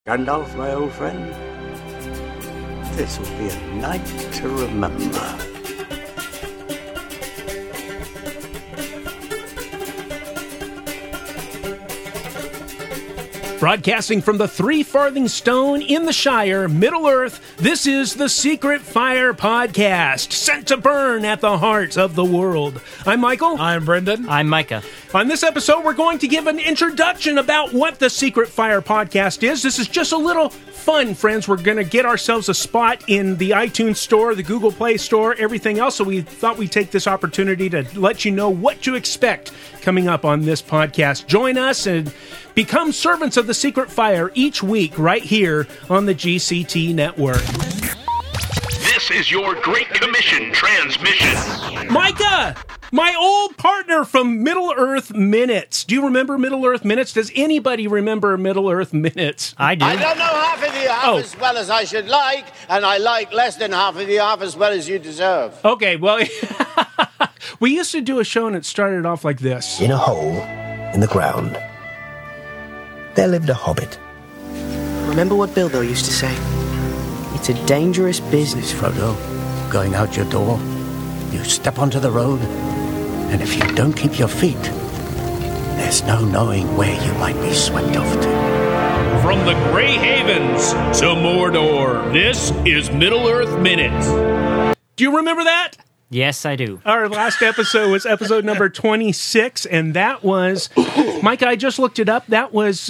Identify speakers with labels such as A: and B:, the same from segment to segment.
A: Gandalf, my old friend, this will be a night to remember.
B: Broadcasting from the Three Farthing Stone in the Shire, Middle-earth, this is the Secret Fire Podcast, sent to burn at the heart of the world. I'm Michael.
C: I'm Brendan.
D: I'm Micah.
B: On this episode, we're going to give an introduction about what the Secret Fire Podcast is. This is just a little fun, friends. We're going to get ourselves a spot in the iTunes Store, the Google Play Store, everything else, so we thought we'd take this opportunity to let you know what to expect coming up on this podcast. Join us and become servants of the Secret Fire each week right here on the GCT network.
E: This is your Great Commission transmission.
B: Micah, my old partner from Middle-earth Minutes. Do you remember Middle-earth Minutes? Does anybody remember Middle-earth Minutes?
D: I do.
F: I don't know half of the half as well as I should like, and I like less than half of the half as well as you deserve.
B: Okay, well, we used to do a show and it started off like this.
G: In a hole in the ground, there lived a hobbit.
H: Remember what Bilbo used to say? It's a dangerous business,
I: Frodo. Going out your door, you step onto the road, and if you don't keep your feet, there's no knowing where you might be swept off to.
E: From the Grey Havens to Mordor, this is Middle-earth Minutes.
B: Do you remember that?
D: Yes, I do.
B: Our last episode was episode number 26, and that was, Mike, I just looked it up. That was,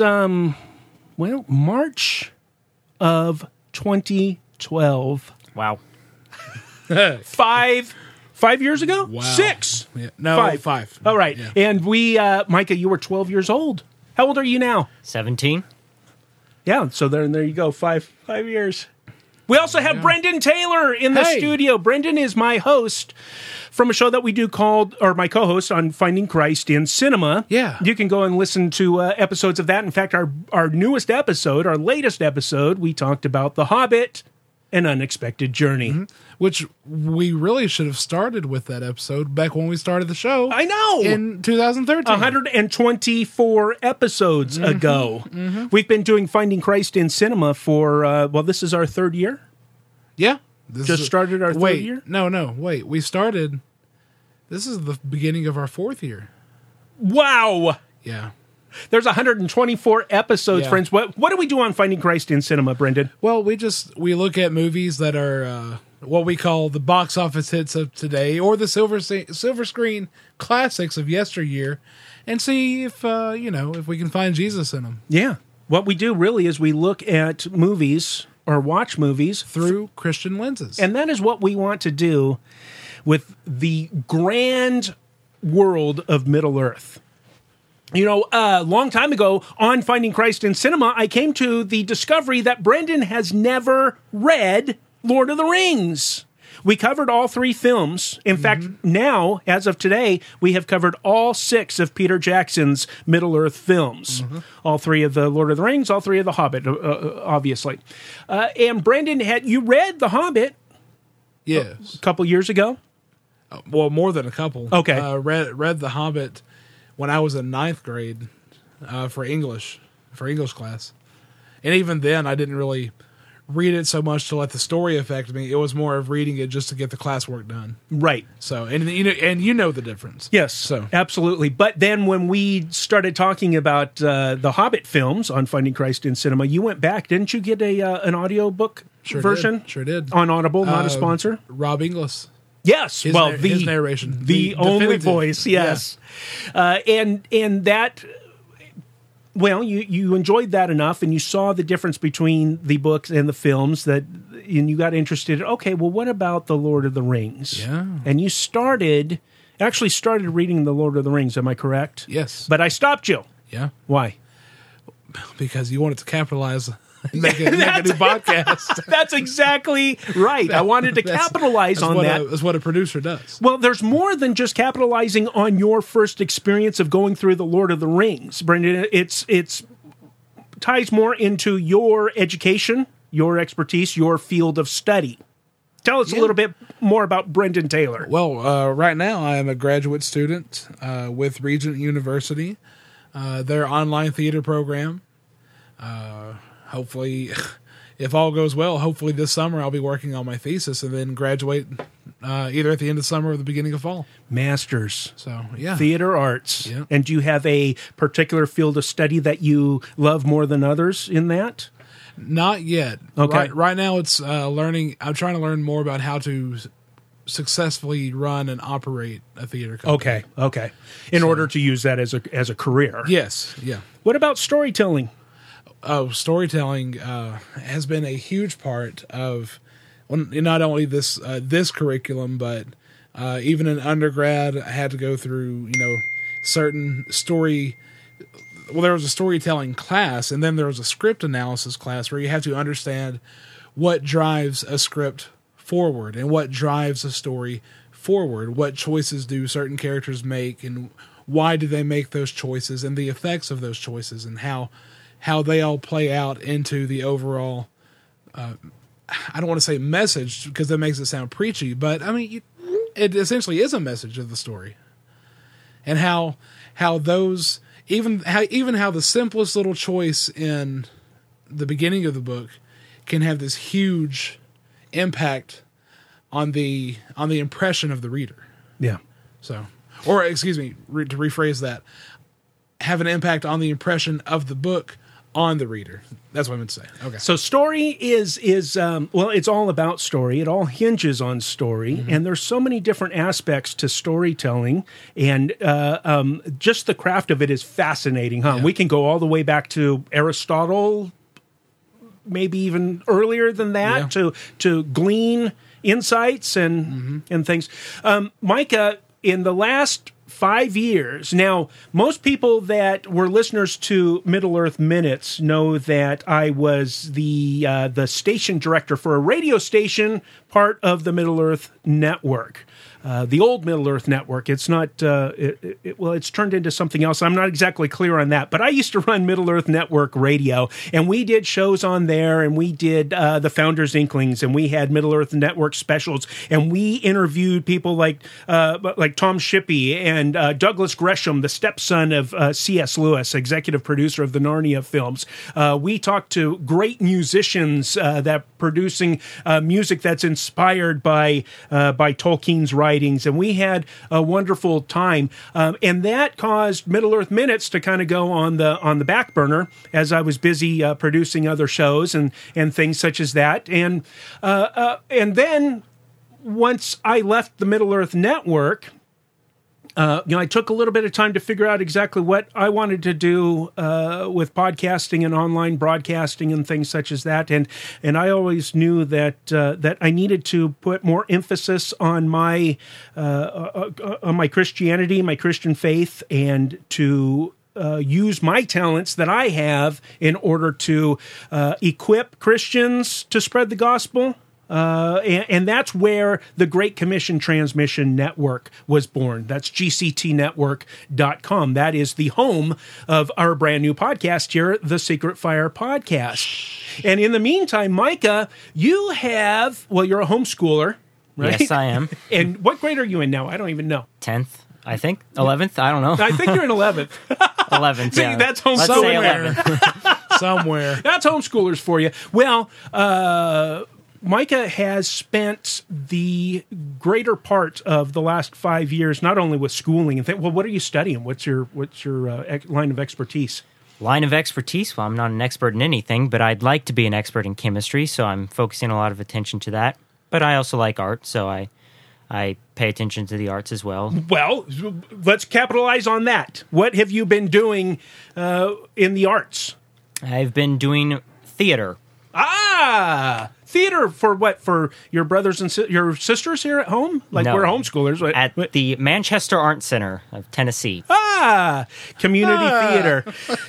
B: March of 2012.
D: Wow.
B: 5 years ago?
C: Wow.
B: 6.
C: Yeah. No, 5.
B: All right.
C: Yeah.
B: And we, Micah, you were 12 years old. How old are you now?
D: 17.
B: Yeah, so there you go, 5 years. We also have Brendan Taylor in the studio. Brendan is my host from a show that we do called, or my co-host on Finding Christ in Cinema.
C: Yeah.
B: You can go and listen to episodes of that. In fact, our newest episode, our latest episode, we talked about The Hobbit, An Unexpected Journey.
C: Mm-hmm. Which we really should have started with that episode back when we started the show.
B: I know!
C: In 2013.
B: 124 episodes ago. Mm-hmm. We've been doing Finding Christ in Cinema for, this is our third year?
C: Yeah.
B: Started our third year?
C: No, wait. We started, this is the beginning of our 4th year.
B: Wow!
C: Yeah.
B: There's 124 episodes,
C: Yeah.
B: friends. What do we do on Finding Christ in Cinema, Brendan?
C: Well, we look at movies that are what we call the box office hits of today, or the silver screen classics of yesteryear, and see if if we can find Jesus in them.
B: Yeah. What we do really is we look at movies or watch movies
C: Through Christian lenses.
B: and that is what we want to do with the grand world of Middle-earth. You know, a long time ago on Finding Christ in Cinema, I came to the discovery that Brendan has never read Lord of the Rings. We covered all 3 films. In fact, now, as of today, we have covered all 6 of Peter Jackson's Middle-earth films. All 3 of the Lord of the Rings, all 3 of the Hobbit, obviously. And Brendan, had you read The Hobbit
C: Yes.
B: a couple years ago?
C: Well, more than a couple.
B: Okay.
C: Read The Hobbit when I was in 9th grade for English class. And even then, I didn't really read it so much to let the story affect me. It was more of reading it just to get the classwork done.
B: Right.
C: So, and you know the difference.
B: Yes,
C: So
B: absolutely. But then when we started talking about the Hobbit films on Finding Christ in Cinema, you went back. Didn't you get an audiobook version?
C: Sure did.
B: On Audible, not a sponsor?
C: Rob Inglis.
B: Yes.
C: His narration.
B: The only
C: definitive.
B: voice, yes. Yeah. And that... Well, you enjoyed that enough, and you saw the difference between the books and the films, and you got interested. Okay, well, what about the Lord of the Rings?
C: Yeah.
B: And you actually started reading the Lord of the Rings. Am I correct?
C: Yes.
B: But I stopped you.
C: Yeah.
B: Why?
C: Because you wanted to capitalize and make a new podcast.
B: That's exactly right. I wanted to capitalize on that.
C: That's what a producer does.
B: Well, there's more than just capitalizing on your first experience of going through the Lord of the Rings, Brendan. It's ties more into your education, your expertise, your field of study. Tell us a little bit more about Brendan Taylor.
C: Well, right now I am a graduate student with Regent University, their online theater program. hopefully, if all goes well, hopefully this summer I'll be working on my thesis and then graduate either at the end of summer or the beginning of fall.
B: Masters.
C: So, yeah.
B: Theater arts.
C: Yeah.
B: And do you have a particular field of study that you love more than others in that?
C: Not yet.
B: Okay.
C: Right now it's learning. I'm trying to learn more about how to successfully run and operate a theater company.
B: Okay. In order to use that as a career.
C: Yes. Yeah.
B: What about storytelling?
C: Oh, storytelling has been a huge part of not only this curriculum, but even in undergrad, I had to go through certain story. Well, there was a storytelling class, and then there was a script analysis class where you have to understand what drives a script forward and what drives a story forward. What choices do certain characters make, and why do they make those choices, and the effects of those choices, and how they all play out into the overall. I don't want to say message because that makes it sound preachy, but I mean it essentially is a message of the story, and how those. Even how the simplest little choice in the beginning of the book can have this huge impact on the impression of the reader.
B: Yeah.
C: So, or excuse me, to rephrase that, have an impact on the impression of the book on the reader. That's what I meant to say. Okay.
B: So story is it's all about story. It all hinges on story, and there's so many different aspects to storytelling, and just the craft of it is fascinating, huh?
C: Yeah.
B: We can go all the way back to Aristotle, maybe even earlier than that, to glean insights and things. Micah, in the last 5 years. Now, most people that were listeners to Middle Earth Minutes know that I was the station director for a radio station, part of the Middle Earth Network. The old Middle Earth Network. It's not, it's turned into something else. I'm not exactly clear on that, but I used to run Middle Earth Network Radio, and we did shows on there, and we did the Founders Inklings, and we had Middle Earth Network specials, and we interviewed people like Tom Shippey and Douglas Gresham, the stepson of C.S. Lewis, executive producer of the Narnia films. We talked to great musicians that producing music that's inspired by Tolkien's writings, and we had a wonderful time, and that caused Middle Earth Minutes to kind of go on the back burner as I was busy producing other shows and things such as that, and then once I left the Middle Earth Network, I took a little bit of time to figure out exactly what I wanted to do with podcasting and online broadcasting and things such as that. And I always knew that I needed to put more emphasis on my Christianity, my Christian faith, and to use my talents that I have in order to equip Christians to spread the gospel. And that's where the Great Commission Transmission Network was born. That's gctnetwork.com. That is the home of our brand new podcast here, The Secret Fire Podcast. And in the meantime, Micah, you're a homeschooler, right?
D: Yes, I am.
B: And what grade are you in now? I don't even know.
D: 10th, I think. 11th? I don't know.
B: I think you're in 11th.
D: 11th,
B: See,
D: yeah.
B: that's homeschooling.
D: Let's say 11th.
C: Somewhere.
B: That's homeschoolers for you. Well, Micah has spent the greater part of the last 5 years not only with schooling and what are you studying? What's your line of expertise?
D: Line of expertise? Well, I'm not an expert in anything, but I'd like to be an expert in chemistry, so I'm focusing a lot of attention to that. But I also like art, so I pay attention to the arts as well.
B: Well, let's capitalize on that. What have you been doing in the arts?
D: I've been doing theater.
B: Theater for what? For your brothers and your sisters here at home? Like
D: No.
B: we're homeschoolers.
D: At the Manchester Art Center of Tennessee.
B: Community theater.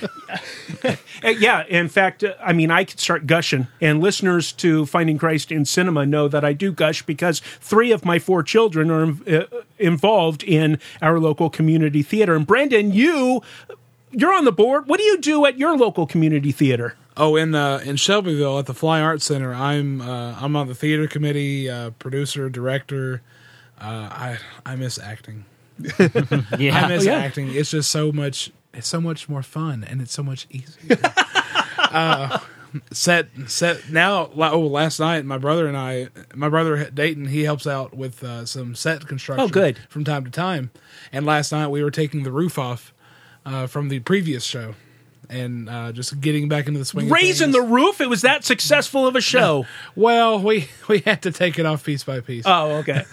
B: Yeah, in fact, I could start gushing, and listeners to Finding Christ in Cinema know that I do gush because 3 of my 4 children are involved in our local community theater. And Brandon, you're on the board. What do you do at your local community theater?
C: Oh, in Shelbyville at the Fly Arts Center, I'm on the theater committee, producer, director. I miss acting.
D: Yeah.
C: I miss acting. It's just so much. It's so much more fun, and it's so much easier. set now. Last night, my brother Dayton, he helps out with some set construction.
B: Oh, good.
C: From time to time. And last night we were taking the roof off from the previous show, and just getting back into the swing.
B: Raising the roof. It was that successful of a show.
C: No. Well, we had to take it off piece by piece.
B: Oh, okay.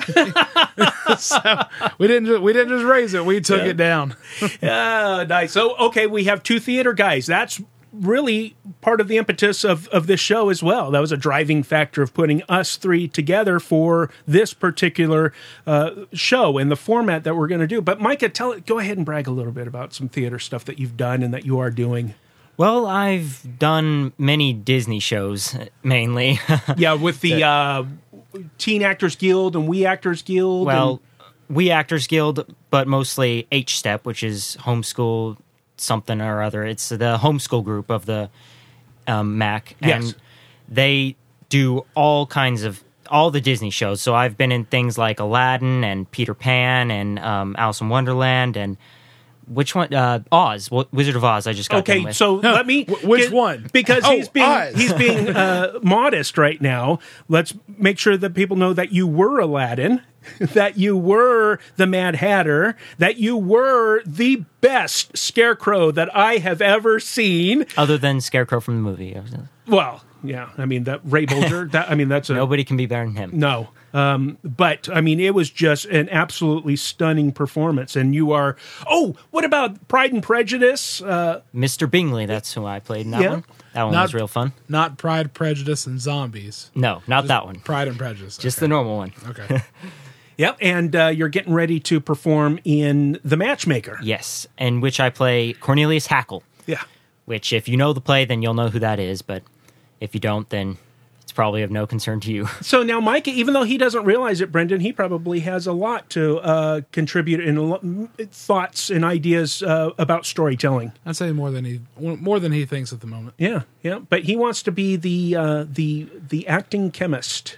C: So we didn't just raise it. We took it down.
B: Nice. So, okay, we have two theater guys. That's really part of the impetus of this show as well. That was a driving factor of putting us three together for this particular show and the format that we're going to do. But Micah, go ahead and brag a little bit about some theater stuff that you've done and that you are doing.
D: Well, I've done many Disney shows, mainly.
B: Yeah, with the Teen Actors Guild and We Actors Guild.
D: Well, We Actors Guild, but mostly H-Step, which is homeschool something or other. It's the homeschool group of the MAC. And
B: yes.
D: They do all the Disney shows. So I've been in things like Aladdin and Peter Pan and Alice in Wonderland and which one? Oz, Wizard of Oz. I just got done with.
B: So let me.
C: Which one?
B: Because he's being modest right now. Let's make sure that people know that you were Aladdin, that you were the Mad Hatter, that you were the best Scarecrow that I have ever seen,
D: other than Scarecrow from the movie.
B: Well, yeah, I mean that Ray Bolger. That's
D: nobody can be better than him.
B: No. But I mean, it was just an absolutely stunning performance. And you are, what about Pride and Prejudice?
D: Mr. Bingley, that's who I played in that one. That one was real fun.
C: Not Pride, Prejudice, and Zombies.
D: No, not that one.
C: Pride and Prejudice.
D: Just the normal one.
C: Okay.
B: Yep, and you're getting ready to perform in The Matchmaker.
D: Yes, in which I play Cornelius Hackle.
B: Yeah.
D: Which, if you know the play, then you'll know who that is. But if you don't, then it's probably of no concern to you.
B: So now, Micah, even though he doesn't realize it, Brendan, he probably has a lot to contribute in thoughts and ideas about storytelling.
C: I'd say more than he thinks at the moment.
B: Yeah, yeah. But he wants to be the acting chemist.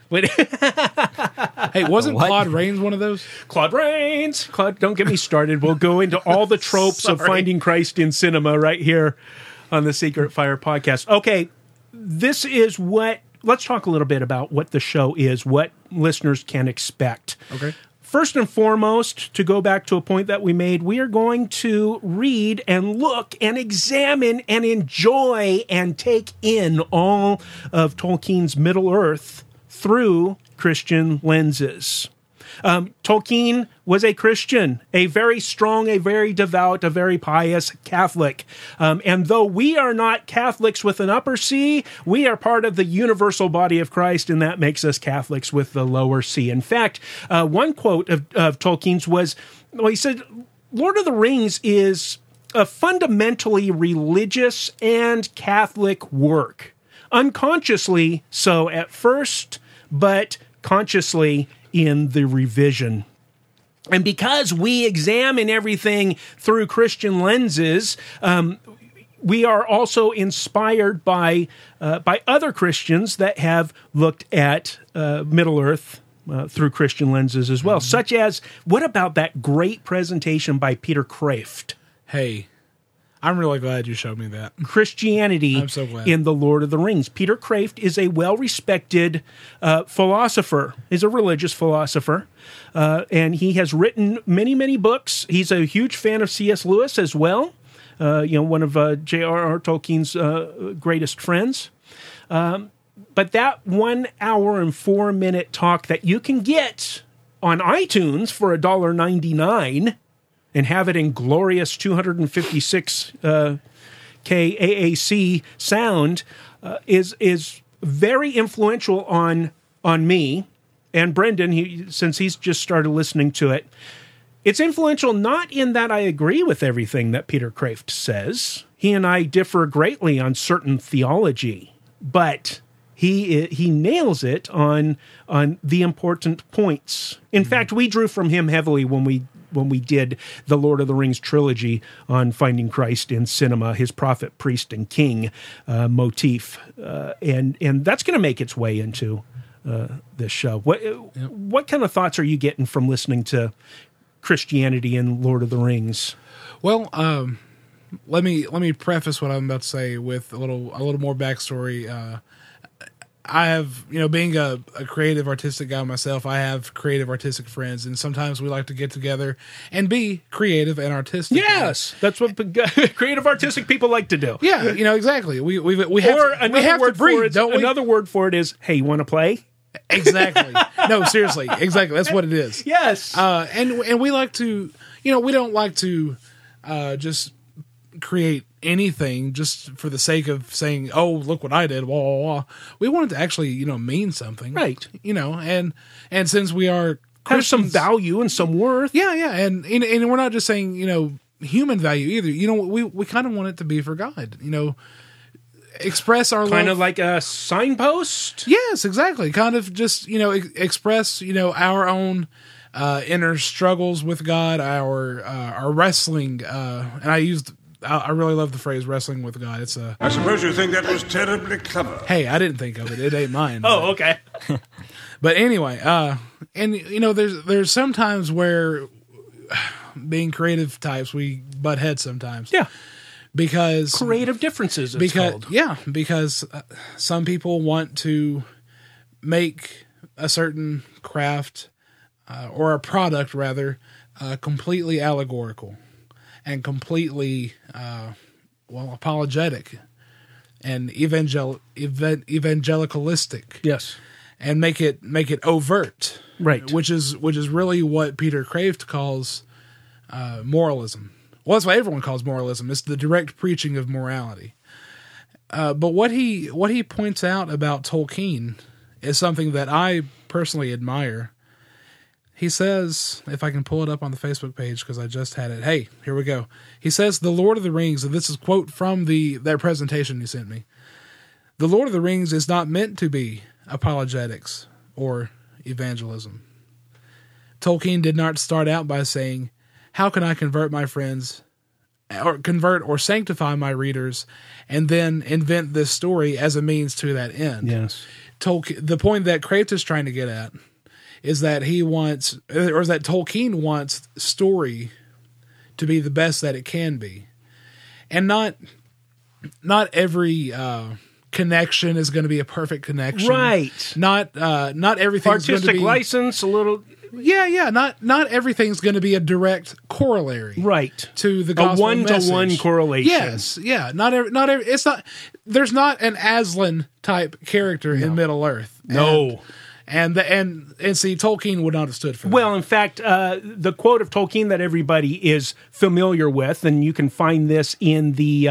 C: Hey, wasn't Claude Rains one of those?
B: Claude Rains. Claude, don't get me started. We'll go into all the tropes of Finding Christ in cinema right here on the Secret Fire podcast. Okay, this is let's talk a little bit about what the show is, what listeners can expect.
C: Okay.
B: First and foremost, to go back to a point that we made, we are going to read and look and examine and enjoy and take in all of Tolkien's Middle-earth through Christian lenses. Tolkien was a Christian, a very strong, a very devout, a very pious Catholic. And though we are not Catholics with an upper C, we are part of the universal body of Christ, and that makes us Catholics with the lower C. In fact, one quote of Tolkien's was, he said, Lord of the Rings is a fundamentally religious and Catholic work. Unconsciously so at first, but consciously in the revision. And because we examine everything through Christian lenses, we are also inspired by other Christians that have looked at Middle-earth through Christian lenses as well, such as, what about that great presentation by Peter Kraft?
C: Hey, I'm really glad you showed me that.
B: Christianity
C: I'm so glad.
B: in The Lord of the Rings. Peter Kraft is a well-respected philosopher. He's a religious philosopher, and he has written many, many books. He's a huge fan of C.S. Lewis as well, one of J.R.R. Tolkien's greatest friends. But that 1 hour and 4 minute talk that you can get on iTunes for $1.99 and have it in glorious 256 K AAC sound is very influential on me and Brendan. Since he's just started listening to it, it's influential not in that I agree with everything that Peter Kraft says. He and I differ greatly on certain theology, but he nails it on the important points. In fact, we drew from him heavily when we did the Lord of the Rings trilogy on Finding Christ in cinema, his prophet, priest, and king motif. And that's going to make its way into this show. What kind of thoughts are you getting from listening to Christianity and Lord of the Rings?
C: Well, let me preface what I'm about to say with a little more backstory. I have, being a creative artistic guy myself, I have creative artistic friends, and sometimes we like to get together and be creative and artistic.
B: Yes, that's what creative artistic people like to do.
C: Yeah, exactly. We have to breathe, don't we?
B: Another word for it is, hey, you want to play?
C: Exactly. No, seriously, exactly. That's what it is.
B: Yes.
C: And we like to, we don't like to just create anything just for the sake of saying, oh, look what I did, blah, blah, blah. We want it to actually, mean something.
B: Right.
C: And since we are
B: have some value and some worth.
C: Yeah, yeah. And we're not just saying, human value either. We kind of want it to be for God, express our
B: kind
C: love.
B: of like a signpost.
C: Yes, exactly. Kind of just, express, our own inner struggles with God, our wrestling, and I really love the phrase "wrestling with God." It's
J: I suppose you think that was terribly clever.
C: Hey, I didn't think of it. It ain't mine.
B: Oh, okay.
C: But anyway, and there's some times where being creative types we butt heads sometimes.
B: Yeah.
C: Because
B: creative differences.
C: Because some people want to make a certain craft or a product rather completely allegorical and completely apologetic and evangelicalistic.
B: Yes,
C: and make it overt.
B: Right,
C: which is really what Peter Kraft calls moralism. Well, that's what everyone calls moralism. It's the direct preaching of morality. But what he points out about Tolkien is something that I personally admire. He says, if I can pull it up on the Facebook page because I just had it. Hey, here we go. He says, "The Lord of the Rings," and this is a quote from that presentation you sent me. "The Lord of the Rings is not meant to be apologetics or evangelism. Tolkien did not start out by saying, 'How can I convert my friends, or convert or sanctify my readers, and then invent this story as a means to that end?'"
B: Yes.
C: The point that Kraft is trying to get at is that that Tolkien wants story to be the best that it can be, and not every connection is going to be a perfect connection,
B: right?
C: Not everything's
B: artistic
C: going to be
B: license, a little.
C: Yeah. Not everything's going to be a direct corollary,
B: right,
C: to the gospel
B: message. A 1-to-1 correlation.
C: Yes, yeah. Not every. It's not. There's not an Aslan type character in Middle Earth.
B: No.
C: And see, Tolkien would not have stood for that.
B: Well, in fact, the quote of Tolkien that everybody is familiar with, and you can find this in the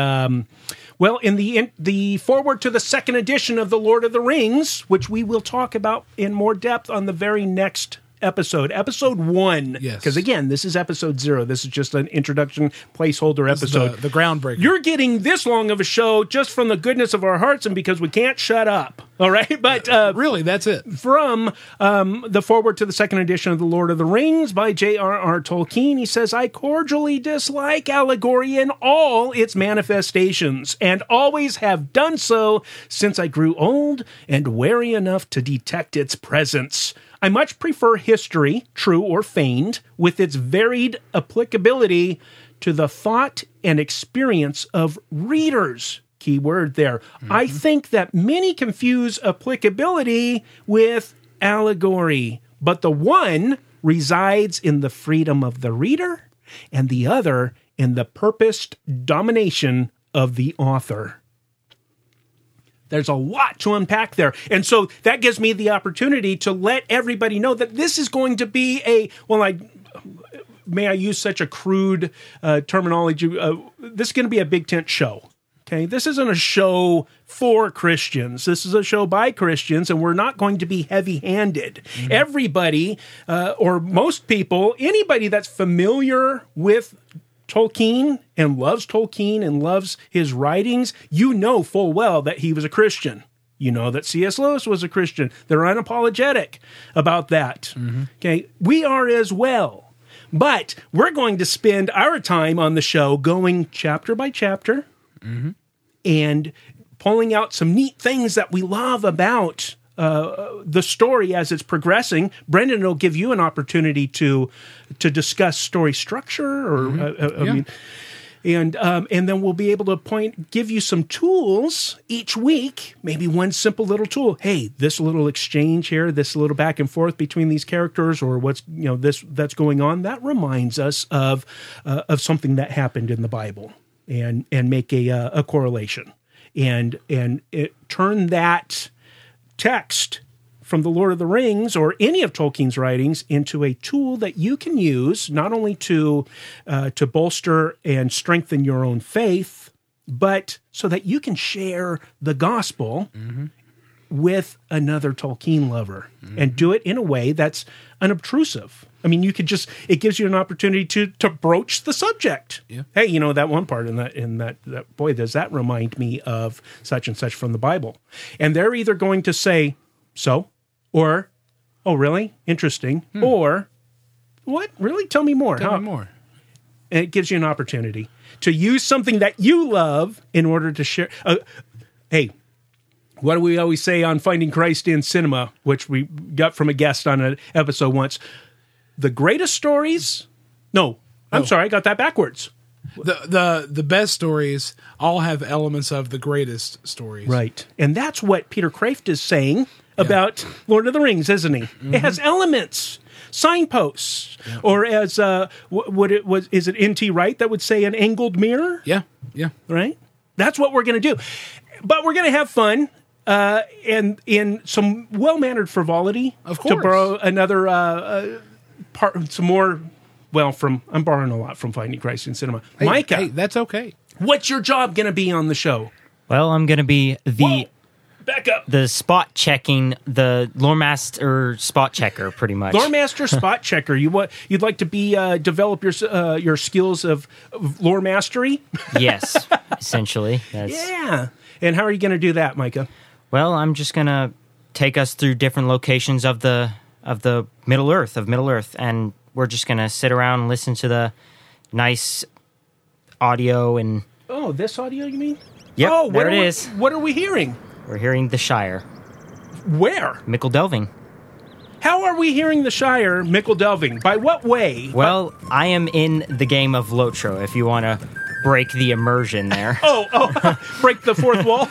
B: in the foreword to the second edition of the Lord of the Rings, which we will talk about in more depth on the very next episode 1.
C: Yes.
B: Because again, this is episode 0. This is just an introduction placeholder episode.
C: The groundbreaker.
B: You're getting this long of a show just from the goodness of our hearts and because we can't shut up. All right. But
C: really, that's it.
B: From the foreword to the second edition of The Lord of the Rings by J.R.R. Tolkien, he says, "I cordially dislike allegory in all its manifestations and always have done so since I grew old and wary enough to detect its presence. I much prefer history, true or feigned, with its varied applicability to the thought and experience of readers." Key word there. Mm-hmm. I think that many confuse applicability with allegory, but the one resides in the freedom of the reader and the other in the purposed domination of the author. There's a lot to unpack there. And so that gives me the opportunity to let everybody know that this is going to be may I use such a crude terminology? This is going to be a big tent show. Okay, this isn't a show for Christians. This is a show by Christians, and we're not going to be heavy-handed. Mm-hmm. Everybody, or most people, anybody that's familiar with Tolkien and loves his writings, you know full well that he was a Christian. You know that C.S. Lewis was a Christian. They're unapologetic about that. Mm-hmm. Okay, we are as well. But we're going to spend our time on the show going chapter by chapter, mm-hmm. and pulling out some neat things that we love about the story as it's progressing. Brendan will give you an opportunity to discuss story structure, or
C: mm-hmm.
B: And then we'll be able to give you some tools each week, maybe one simple little tool. Hey, this little exchange here, this little back and forth between these characters, or what's that's going on, that reminds us of something that happened in the Bible, and make a correlation, and turn that text from the Lord of the Rings or any of Tolkien's writings into a tool that you can use not only to bolster and strengthen your own faith, but so that you can share the gospel with another Tolkien lover and do it in a way that's unobtrusive. I mean, it gives you an opportunity to broach the subject.
C: Yeah.
B: Hey, that one part in that boy, does that remind me of such and such from the Bible? And they're either going to say, so, or, oh, really? Interesting. Or, what? Really? Tell me more.
C: Tell me more.
B: And it gives you an opportunity to use something that you love in order to share. Hey, what do we always say on Finding Christ in Cinema, which we got from a guest on an episode once? The greatest stories... No, I'm sorry, I got that backwards.
C: The best stories all have elements of the greatest stories.
B: Right. And that's what Peter Kraft is saying about Lord of the Rings, isn't he? It has elements, signposts, or as is it N.T. Wright that would say an angled mirror?
C: Yeah.
B: Right? That's what we're going to do. But we're going to have fun and in some well-mannered frivolity.
C: Of course.
B: To borrow another part, some more... Well, I'm borrowing a lot from Finding Christ in Cinema.
C: Hey,
B: Micah.
C: Hey, that's okay.
B: What's your job going to be on the show?
D: Well, I'm going to be
B: back up.
D: The spot checking, the lore master spot checker, pretty much.
B: Lore master spot checker. You'd like to be develop your skills of lore mastery?
D: Yes, essentially.
B: Yeah. And how are you going to do that, Micah?
D: Well, I'm just going to take us through different locations of the Middle Earth, and we're just going to sit around and listen to the nice audio and...
B: Oh, this audio, you mean?
D: Yep, there it is.
B: What are we hearing?
D: We're hearing the Shire.
B: Where?
D: Mickle Delving.
B: How are we hearing the Shire, Mickle Delving? By what way?
D: Well, I am in the game of Lotro, if you want to break the immersion there.
B: Break the fourth wall?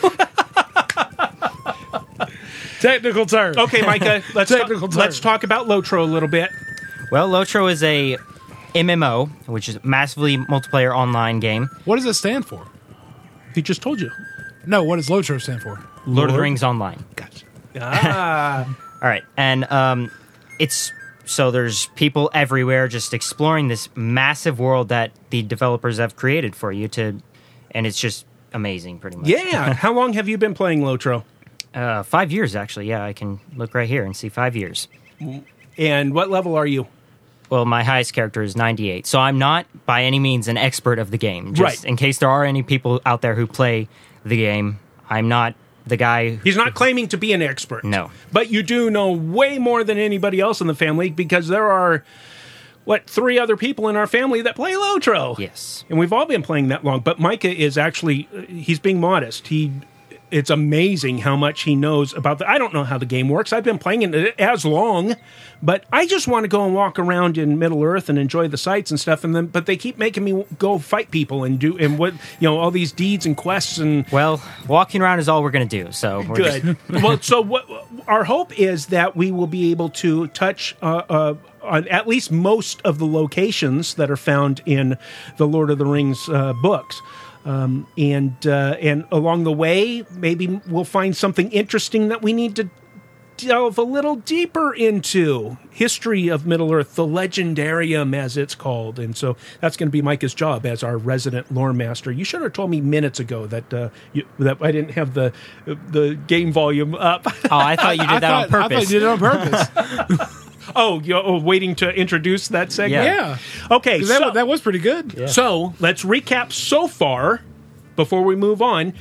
C: Technical term.
B: Okay, Micah, let's talk about Lotro a little bit.
D: Well, Lotro is a MMO, which is massively multiplayer online game.
C: What does it stand for?
B: He just told you.
C: No, what does Lotro stand for?
D: Lord of the Rings Online.
C: Gotcha.
D: All right, and there's people everywhere just exploring this massive world that the developers have created for you and it's just amazing, pretty much.
B: Yeah. How long have you been playing Lotro?
D: 5 years, actually. Yeah, I can look right here and see 5 years.
B: And what level are you?
D: Well, my highest character is 98, so I'm not by any means an expert of the game. Just in case there are any people out there who play the game, I'm not the guy...
B: He's not claiming to be an expert.
D: No.
B: But you do know way more than anybody else in the family, because there are, 3 other people in our family that play Lotro.
D: Yes.
B: And we've all been playing that long. But Micah is actually, he's being modest. It's amazing how much he knows about I don't know how the game works. I've been playing it as long, but I just want to go and walk around in Middle Earth and enjoy the sights and stuff. But they keep making me go fight people and do all these deeds and quests and.
D: Well, walking around is all we're going to do. So we're
B: good. Our hope is that we will be able to touch on at least most of the locations that are found in the Lord of the Rings books. And along the way, maybe we'll find something interesting that we need to delve a little deeper into. History of Middle Earth, the Legendarium, as it's called. And so that's going to be Micah's job as our resident lore master. You should have told me minutes ago that that I didn't have the game volume up.
D: Oh, I thought you did that on purpose.
C: I thought you did it on purpose.
B: You're waiting to introduce that segment?
C: Yeah.
B: Okay,
C: that was pretty good.
B: Yeah. So let's recap so far before we move on.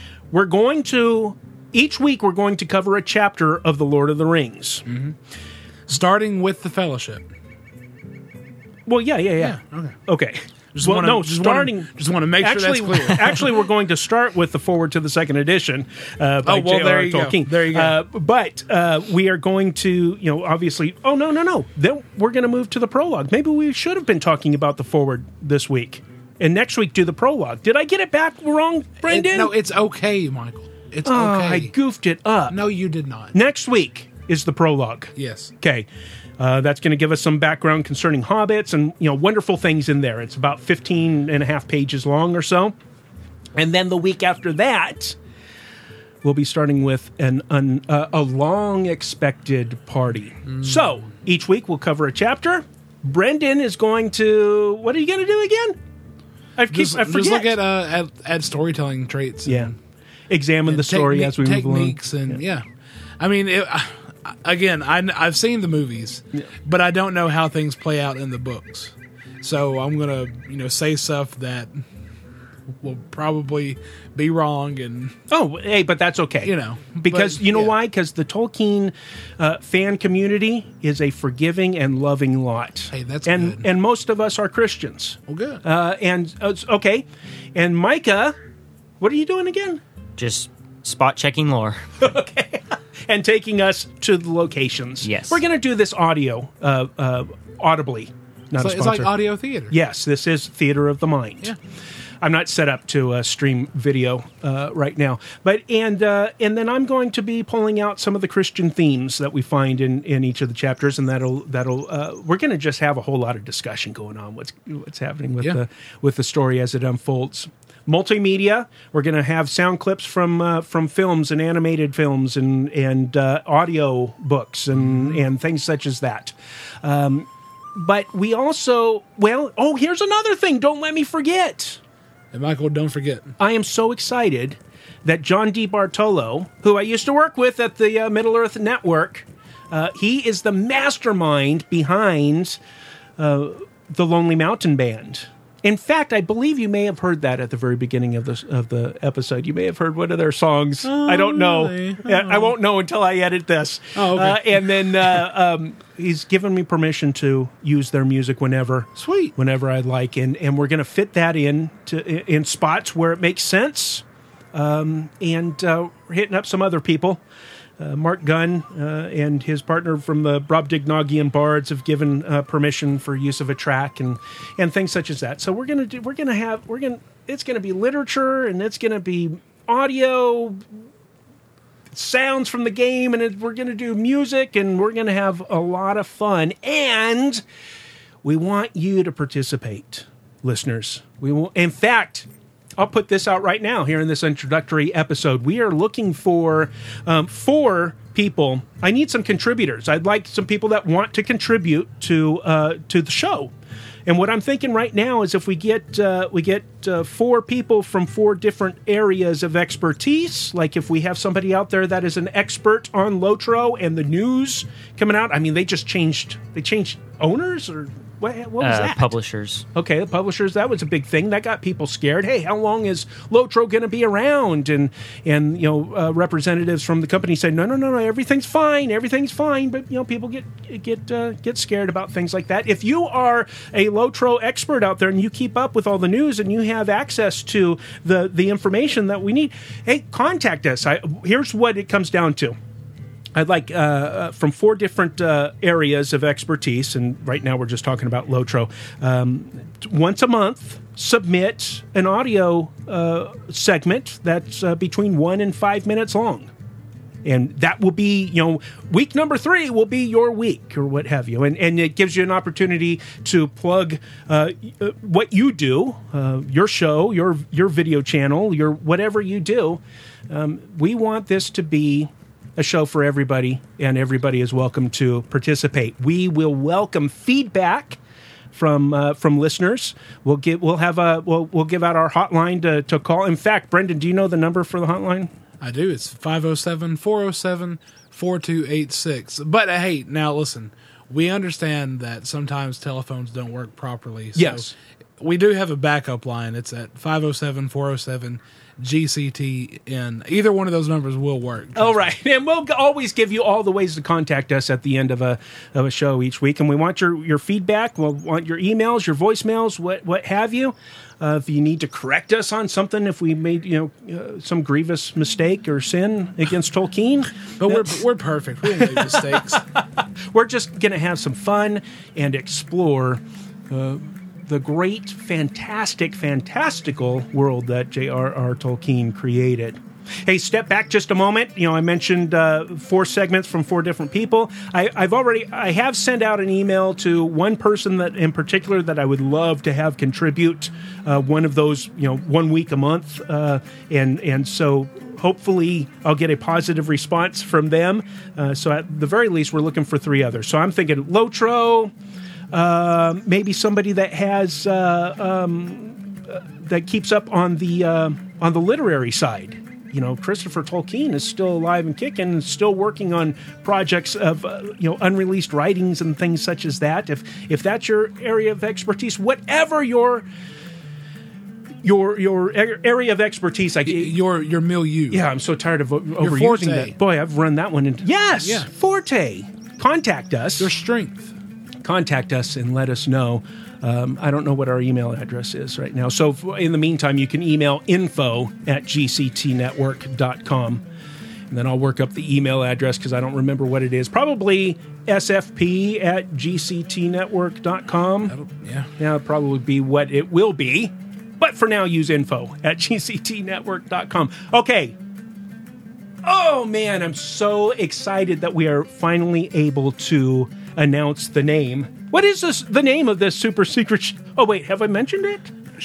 B: Each week we're going to cover a chapter of The Lord of the Rings.
C: Mm-hmm. Starting with the Fellowship.
B: Well, yeah. Okay. Just want
C: to make sure that's clear.
B: Actually, we're going to start with the foreword to the second edition by J.R.R. Tolkien.
C: There you go.
B: But we are going to, obviously. Oh no! Then we're going to move to the prologue. Maybe we should have been talking about the foreword this week. And next week, do the prologue. Did I get it back wrong, Brendan?
C: No, it's okay, Michael. It's okay.
B: I goofed it up.
C: No, you did not.
B: Next week is the prologue.
C: Yes.
B: Okay. That's going to give us some background concerning hobbits and, wonderful things in there. It's about 15 and a half pages long or so. And then the week after that, we'll be starting with a long-expected party. So, each week we'll cover a chapter. Brendan is going to... What are you going to do again? I forget.
C: Just look at storytelling traits.
B: Yeah. Examine the story as we move along.
C: Techniques and, yeah. I mean... Again, I've seen the movies, but I don't know how things play out in the books. So I'm gonna, say stuff that will probably be wrong. And
B: but that's okay. Because why? Because the Tolkien fan community is a forgiving and loving lot.
C: Hey, that's
B: good. And most of us are Christians.
C: Well, good.
B: Okay. And Micah, what are you doing again?
D: Just spot checking lore.
B: Okay. And taking us to the locations.
D: Yes.
B: We're going to do this audibly, not a sponsor.
C: It's like audio theater.
B: Yes, this is Theater of the Mind.
C: Yeah.
B: I'm not set up to stream video right now, but and then I'm going to be pulling out some of the Christian themes that we find in each of the chapters, and that'll we're going to just have a whole lot of discussion going on what's happening with the story as it unfolds. Multimedia. We're going to have sound clips from films and animated films and audio books and things such as that. But we also here's another thing. Don't let me forget.
C: And Michael, don't forget.
B: I am so excited that John D. Bartolo, who I used to work with at the Middle Earth Network, he is the mastermind behind the Lonely Mountain Band. In fact, I believe you may have heard that at the very beginning of the episode. You may have heard one of their songs. I don't know.
C: Really?
B: I won't know until I edit this.
C: Oh, okay.
B: And then he's given me permission to use their music whenever I'd like, and we're going to fit that in spots where it makes sense. And we're hitting up some other people. Mark Gunn and his partner from the Brobdingnagian Bards have given permission for use of a track and things such as that. So it's going to be literature, and it's going to be audio sounds from the game, and we're going to do music, and we're going to have a lot of fun. And we want you to participate, listeners. We will, in fact, I'll put this out right now here in this introductory episode. We are looking for 4 people. I need some contributors. I'd like some people that want to contribute to the show. And what I'm thinking right now is if we get 4 people from 4 different areas of expertise, like if we have somebody out there that is an expert on Lotro and the news coming out. I mean, they changed owners, or what was that?
D: Publishers.
B: Okay, the publishers, that was a big thing. That got people scared. Hey, how long is Lotro going to be around? And representatives from the company said, no, everything's fine. But, people get scared about things like that. If you are a Lotro expert out there and you keep up with all the news and you have access to the information that we need, hey, contact us. Here's what it comes down to. I'd like from 4 different areas of expertise, and right now we're just talking about Lotro. Once a month, submit an audio segment that's between 1 and 5 minutes long. And that will be, week number 3 will be your week or what have you. And it gives you an opportunity to plug what you do, your show, your video channel, your whatever you do. We want this to be a show for everybody, and everybody is welcome to participate. We will welcome feedback from listeners. We'll give out our hotline to call. In fact, Brendan, do you know the number for the hotline?
C: I do. It's 507-407-4286. But hey, now listen, we understand that sometimes telephones don't work properly. So
B: yes.
C: We do have a backup line. It's at 507-407-GCTN. Either one of those numbers will work.
B: Oh, right. And we'll always give you all the ways to contact us at the end of a show each week. And we want your feedback. We'll want your emails, your voicemails, what have you. If you need to correct us on something, if we made some grievous mistake or sin against Tolkien.
C: But we're perfect. We don't make mistakes.
B: We're just going to have some fun and explore the great, fantastical world that J.R.R. Tolkien created. Hey, step back just a moment. I mentioned 4 segments from 4 different people. I have sent out an email to one person that in particular that I would love to have contribute one of those, 1 week a month, and so hopefully I'll get a positive response from them. So at the very least, we're looking for 3 others. So I'm thinking Lotro, maybe somebody that has that keeps up on the literary side. Christopher Tolkien is still alive and kicking and still working on projects of, unreleased writings and things such as that. If that's your area of expertise, whatever your area of expertise,
C: your milieu.
B: Yeah, I'm so tired of overusing that. Boy, I've run that one into. Yes,
C: yeah.
B: Forte. Contact us.
C: Your strength.
B: Contact us and let us know. I don't know what our email address is right now. So in the meantime, you can email info@gctnetwork.com. And then I'll work up the email address because I don't remember what it is. Probably sfp@gctnetwork.com. Yeah, that'll probably be what it will be. But for now, use info@gctnetwork.com. Okay. Oh, man, I'm so excited that we are finally able to announce the name. What is the name of this super secret Oh, wait, have I mentioned it?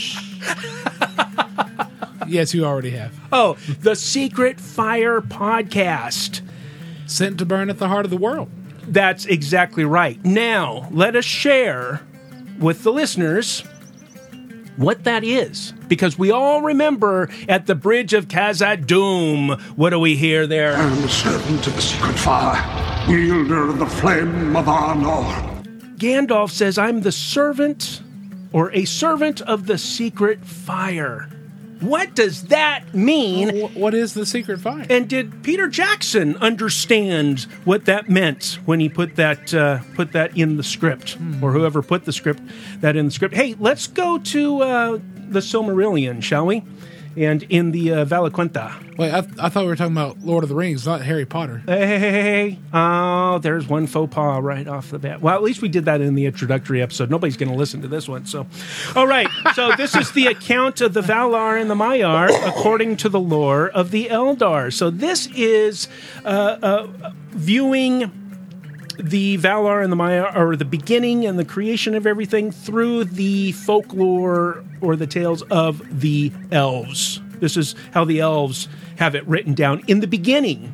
C: Yes, you already have.
B: Oh, the Secret Fire Podcast.
C: Sent to burn at the heart of the world.
B: That's exactly right. Now, let us share with the listeners what that is. Because we all remember at the Bridge of Khazad-dûm, what do we hear there?
J: I am the servant of the secret fire, wielder of the flame of Arnor.
B: Gandalf says, I'm the servant, or a servant of the secret fire. What does that mean?
C: What is the secret fire?
B: And did Peter Jackson understand what that meant when he put that in the script, or whoever put that in the script? Hey, let's go to the Silmarillion, shall we? And in the Valaquenta.
C: Wait, I thought we were talking about Lord of the Rings, not Harry Potter.
B: Hey. Oh, there's one faux pas right off the bat. Well, at least we did that in the introductory episode. Nobody's going to listen to this one. So, all right. So this is the account of the Valar and the Maiar according to the lore of the Eldar. So this is viewing the Valar and the Maiar, or the beginning and the creation of everything through the folklore or the tales of the elves. This is how the elves have it written down. In the beginning,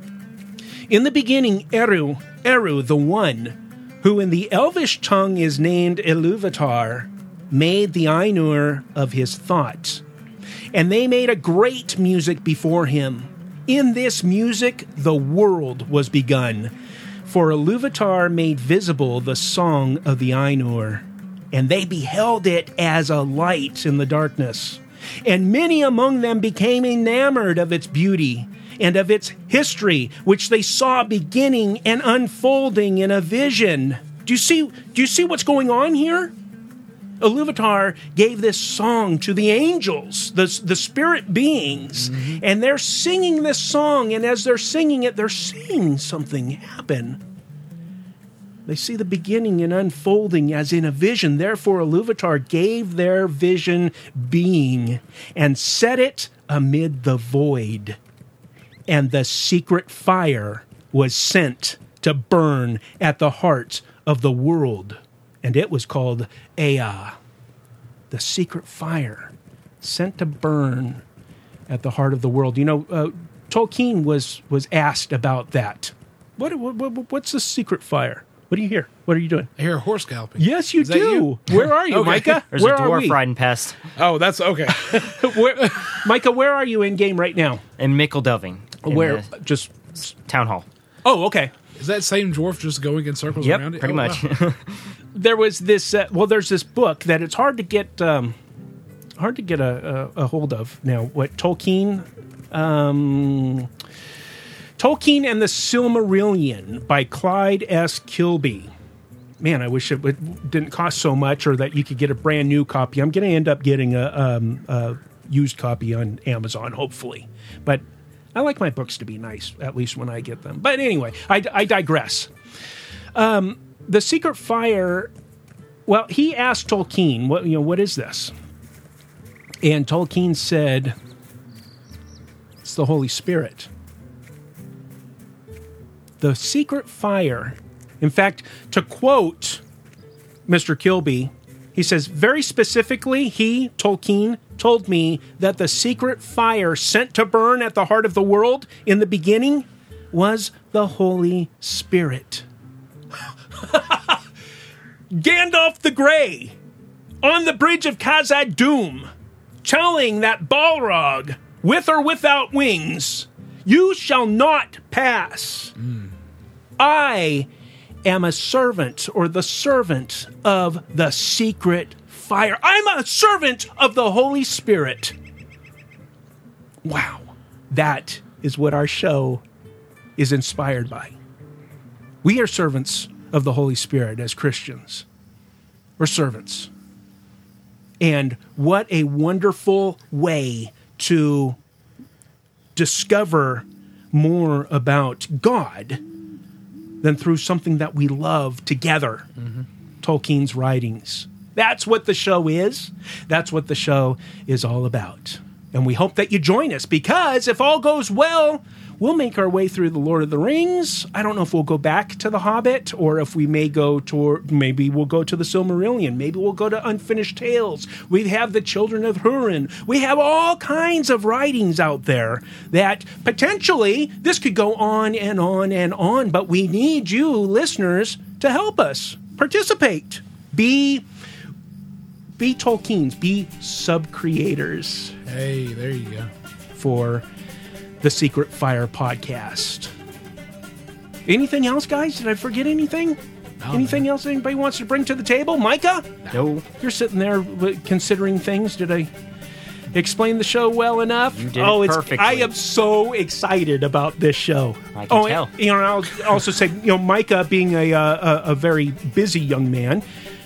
B: Eru, the One, who in the Elvish tongue is named Iluvatar, made the Ainur of his thought. And they made a great music before him. In this music, the world was begun. For Iluvatar made visible the song of the Ainur, and they beheld it as a light in the darkness. And many among them became enamored of its beauty and of its history, which they saw beginning and unfolding in a vision. Do you see what's going on here? Iluvatar gave this song to the angels, the spirit beings, and they're singing this song, and as they're singing it, they're seeing something happen. They see the beginning and unfolding as in a vision. Therefore, Iluvatar gave their vision being and set it amid the void. And the secret fire was sent to burn at the heart of the world. And it was called Ea, the secret fire sent to burn at the heart of the world. Tolkien was asked about that. What's the secret fire? What do you hear? What are you doing?
C: I hear a horse galloping.
B: Yes, you do. Where are you,
C: Okay.
B: Micah?
D: There's
B: where
D: a dwarf riding past
C: Oh, that's okay.
B: Micah, where are you in game right now?
D: in Mickledoving. in
B: Where?
D: the
B: Just.
D: town hall.
B: Oh, okay.
C: Is that same dwarf just going in circles
D: Yep,
C: around it?
D: pretty
C: Oh,
D: much.
C: wow.
B: There was this. There's this book that it's hard to get. A hold of now. What Tolkien? Tolkien and the Silmarillion by Clyde S. Kilby. Man, I wish it didn't cost so much, or that you could get a brand new copy. I'm going to end up getting a used copy on Amazon, hopefully. But I like my books to be nice, at least when I get them. But anyway, I digress. The Secret Fire Well, he asked Tolkien, what is this? And Tolkien said, it's the Holy Spirit. The secret fire. In fact, to quote Mr. Kilby, he says, very specifically, Tolkien, told me that the secret fire sent to burn at the heart of the world in the beginning was the Holy Spirit. Gandalf the Grey, on the bridge of Khazad-dûm, telling that Balrog, with or without wings, you shall not pass. I am a servant, or the servant of the secret fire. I'm a servant of the Holy Spirit. Wow. That is what our show is inspired by. We are servants of the Holy Spirit as Christians. We're servants. And what a wonderful way to discover more about God than through something that we love together. Tolkien's writings. That's what the show is. That's what the show is all about. And we hope that you join us, because if all goes well, we'll make our way through the Lord of the Rings. I don't know if we'll go back to the Hobbit, or if we maybe we'll go to the Silmarillion. Maybe we'll go to Unfinished Tales. We have the Children of Húrin. We have all kinds of writings out there that potentially this could go on and on and on, but we need you listeners to help us participate. Be Tolkien's, be sub-creators.
C: Hey, there you go.
B: For the Secret Fire podcast. Anything else, guys? Did I forget anything? Anything else anybody wants to bring to the table? Micah?
D: No.
B: You're sitting there considering things. Did I explain the show well enough?
D: You did it perfectly.
B: I am so excited about this show.
D: I can tell.
B: And, I'll also say, Micah being a very busy young man,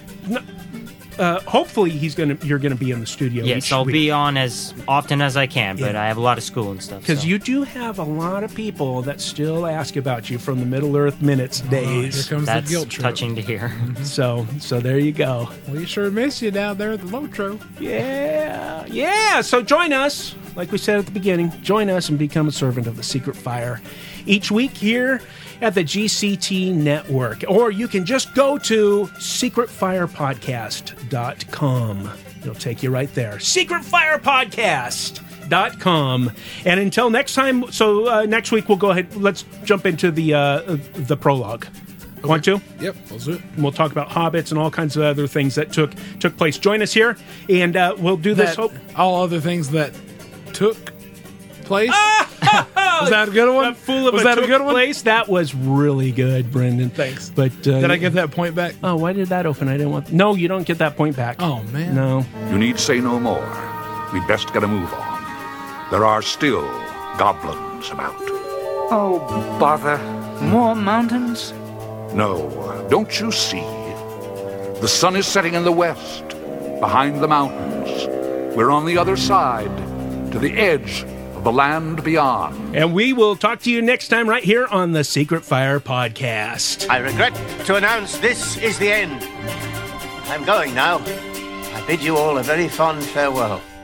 B: hopefully you're gonna be in the studio.
D: Yes, I'll be on as often as I can, but I have a lot of school and stuff.
B: Because you do have a lot of people that still ask about you from the Middle Earth Minutes days.
C: Here comes
D: That's
C: the guilt trip.
D: touching to hear.
B: So there you go.
C: We sure miss you down there at the Lotro.
B: Yeah. So join us, like we said at the beginning. Join us and become a servant of the Secret Fire each week here at the GCT Network. Or you can just go to secretfirepodcast.com. It'll take you right there. secretfirepodcast.com. And until next time, next week we'll go ahead, let's jump into the prologue. Okay. Want to?
C: Yep, let's do it.
B: And we'll talk about hobbits and all kinds of other things that took place. Join us here, and we'll do this.
C: All other things that took place. Was that a good one?
B: Was that a good one? Place? That was really good, Brendan.
C: Thanks.
B: But
C: did I get that point back?
B: Oh, why did that open? I didn't want. No, you don't get that point back.
C: Oh man.
B: No.
J: You need say no more. We'd best get a move on. There are still goblins about.
K: Oh, bother. More mountains?
J: No, don't you see? The sun is setting in the west, behind the mountains. We're on the other side, to the edge of the land beyond.
B: And we will talk to you next time right here on the Secret Fire Podcast.
F: I regret to announce this is the end. I'm going now. I bid you all a very fond farewell.